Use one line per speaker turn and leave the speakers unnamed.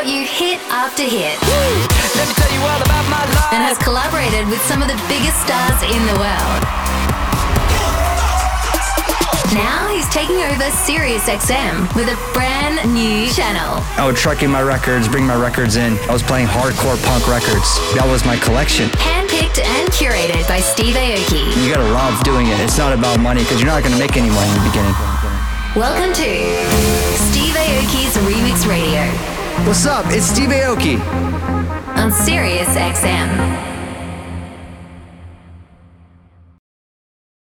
brought you hit after hit.
Let me tell you all about my life.
And has collaborated with some of the biggest stars in the world. Now he's taking over SiriusXM with a brand new channel.
I would truck in my records, bring my records in. I was playing hardcore punk records. That was my collection.
Handpicked and curated by Steve Aoki.
You gotta love doing it. It's not about money because you're not gonna make any money in the beginning.
Welcome to Steve Aoki's Remix Radio.
What's up? It's Steve Aoki
On SiriusXM.